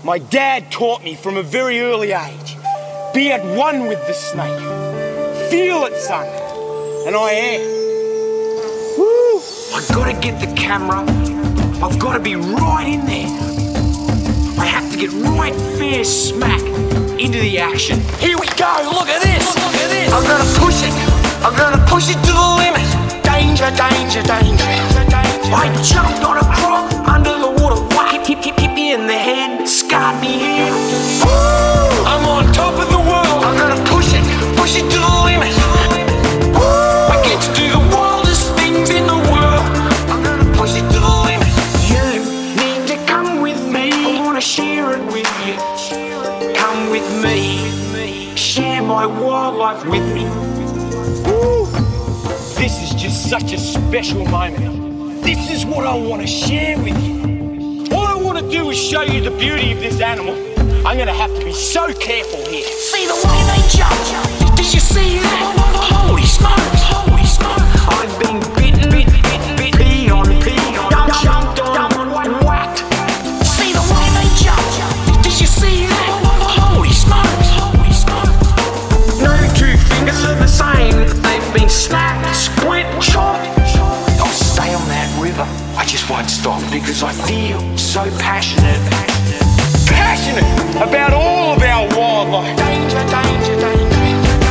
My dad taught me from a very early age. Be at one with the snake. Feel it, son. And I am. Woo! I gotta get the camera. I've gotta be right in there. I have to get right fair smack into the action. Here we go, look at this. Look at this. I'm gonna push it. I'm gonna push it to the limit. Danger, danger, danger. I jumped on a croc under the water. Whack, hit me in the head, scarred me here. I'm on top of the world. I'm gonna push it to the limit. I get to do the wildest things in the world. I'm gonna push it to the limit. You need to come with me. I wanna share it with you. Come with me. Share my wildlife with me. Woo! This is just such a special moment. This is what I want to share with you. All I want to do is show you the beauty of this animal. I'm going to have to be so careful here. See the way they jump? Did you see that? Holy smokes! Holy smokes! I've been bit, pee on, jumped on, whacked. See the way they jump? Did you see that? Holy smokes! Holy smokes! No two fingers are the same. They've been snapped, split, chopped. I'll stay on that river. I just won't stop because I feel so passionate. Passionate about all of our wildlife. Danger, danger, danger.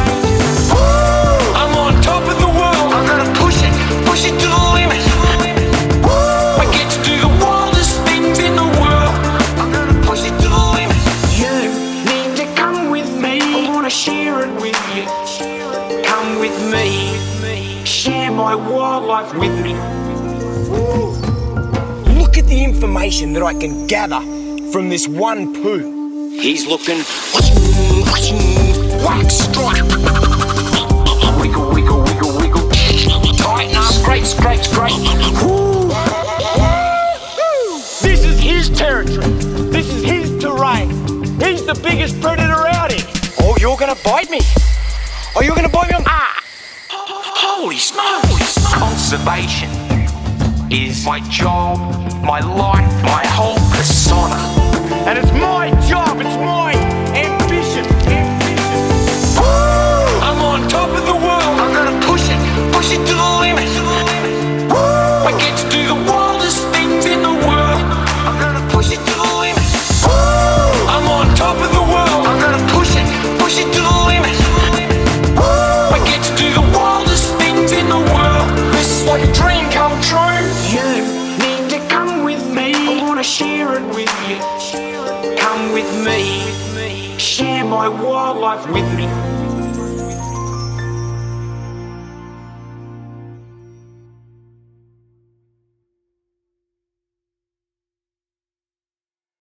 I'm on top of the world. I'm gonna push it to the limit. I get to do the wildest things in the world. I'm gonna push it to the limit. You need to come with me. I wanna share it with you. Come with me. Share my wildlife with me. Look at the information that I can gather from this one poo. He's looking. Whack, strike. Wiggle, wiggle, wiggle, wiggle. Tighten up. Scrape, scrape, scrape. This is his territory. This is his terrain. He's the biggest predator out here. Oh, you're gonna bite me. Oh, you're gonna bite me on. Holy smokes! Conservation is my job, my life, my whole persona. And it's my job, it's my ambition. I'm on top of the world. I'm gonna push it to the limit. I get to do the wildest things in the world. I'm gonna push it to the limit. I'm on top of the world. I'm gonna push it to the limit. I get to do the wildest things in the world. This is like a dream come true. You need to come with me. I wanna share it with you. Come with me. Share my wildlife with me.